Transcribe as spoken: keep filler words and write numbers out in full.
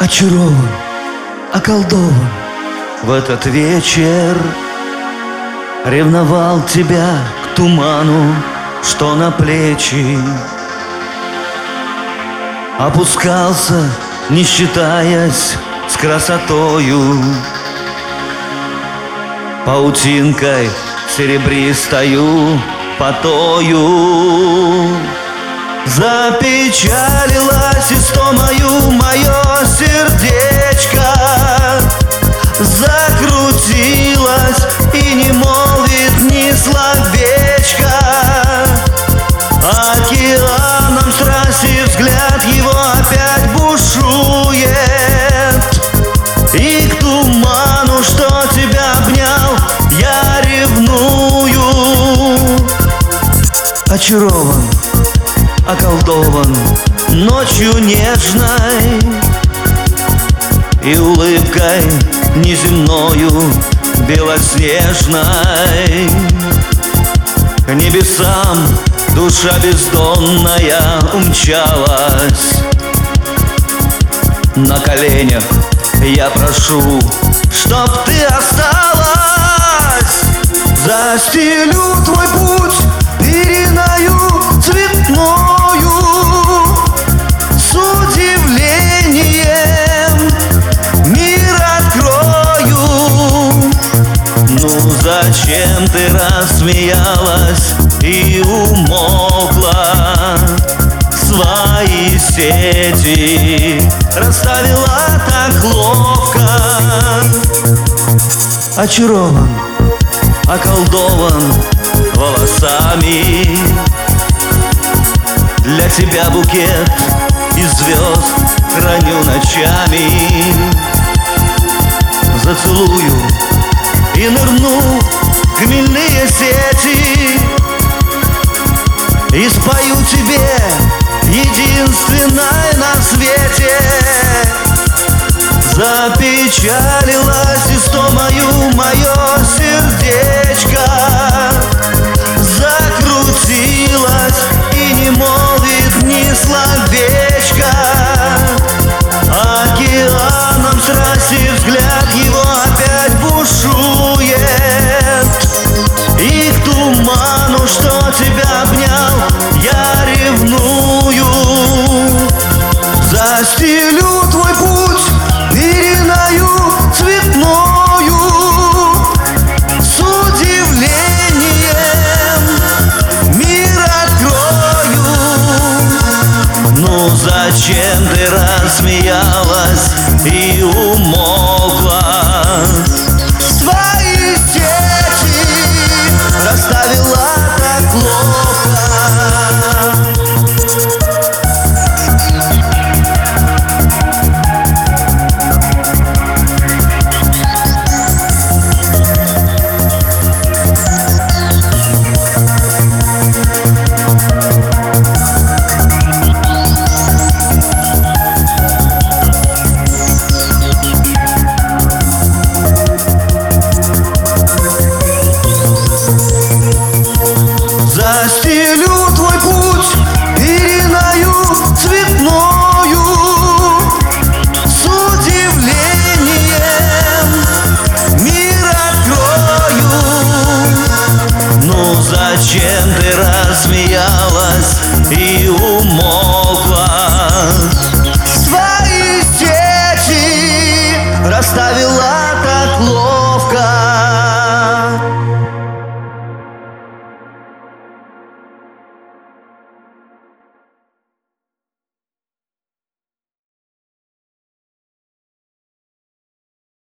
Очарован, околдован в этот вечер. Ревновал тебя к туману, что на плечи опускался, не считаясь с красотою. Паутинкой серебристою потою запечалилась истомою мое сердечко, закрутилось и не молвит ни словечко. Океаном страсти взгляд его опять бушует, и к туману, что тебя обнял, я ревную. Очарован, околдован ночью нежной и улыбкой неземною белоснежной. К небесам душа бездонная умчалась. На коленях я прошу, чтоб ты осталась. Застелю твой путь периною цветною, с удивлением мир открою. Ну зачем ты рассмеялась и умолкла? Свои сети расставила так ловко. Очарован, околдован волосами, для тебя букет из звезд храню ночами. Зацелую и нырну в хмельные сети и спою тебе единственной на свете. Запечалилась истомою мое сердечко, закрутилась и не молвит ни словечко. Океаном страсти взгляд его опять бушует, и к туману, что тебя обнял, я ревную. Застелю твой путь периною цветною, с удивлением мир открою. Ну зачем ты рассмеялась и умолкла? Свои сети расставила так ловко. Застелю твой путь периною цветною, с удивлением мир открою. Ну зачем ты рассмеялась и умолкла?